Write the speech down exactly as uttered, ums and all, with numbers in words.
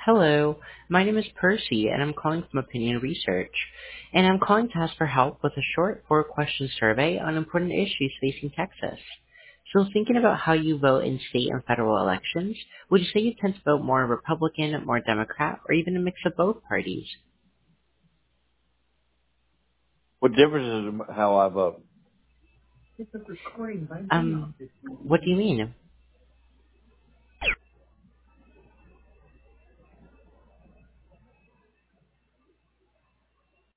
Hello, my name is Percy, and I'm calling from Opinion Research. And I'm calling to ask for help with a short four-question survey on important issues facing Texas. So thinking about how you vote in state and federal elections, would you say you tend to vote more Republican, more Democrat, or even a mix of both parties? What difference is how I vote? Um, what do you mean?